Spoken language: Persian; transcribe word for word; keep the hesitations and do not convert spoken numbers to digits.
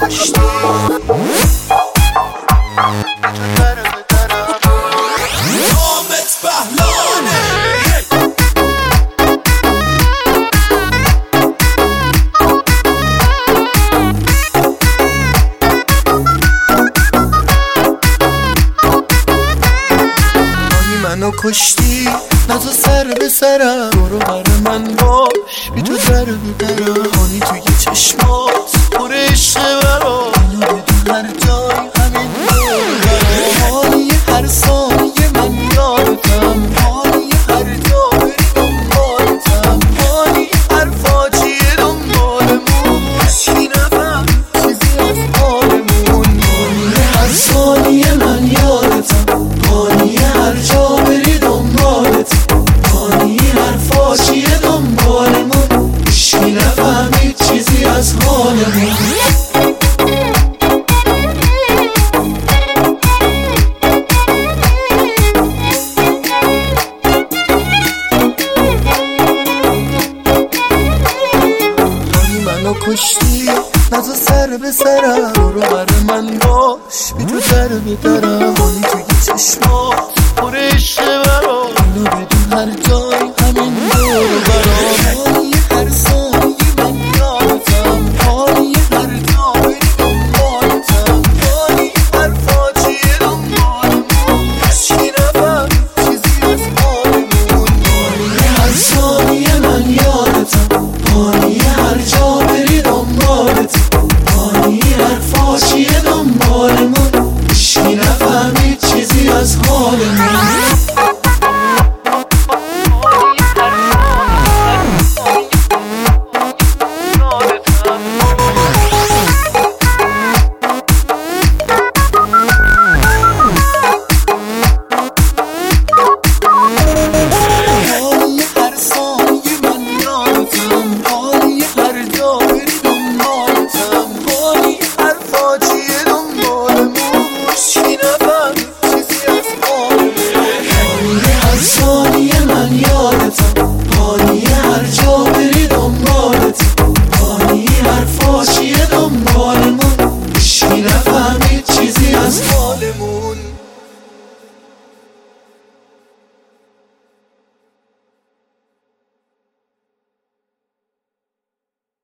کشتی نامت بهلانه منو کشتی نزا سر به سرم برو بر من باش بی تو در بدرم هانی توی چشمات پر عشق برا اینو بدون هر جای همین دارم هانی هر ثانیه من یادتم هانی هر جا بری دنبالتم هانی هر فاجیه دنبالمون هیچی نفهم چیزی از حالمون هانی هر ثانیه من یادتم هانی هر جا بری دنبالت هانی هر فاجیه دنبالمون هیچی نفهمید چیزی از حالمون منو کشتی نزا سر به سرم برو بر من باش بی تو در بدرم هانی توی چشمات پر عشق برا اینو بدون هر جای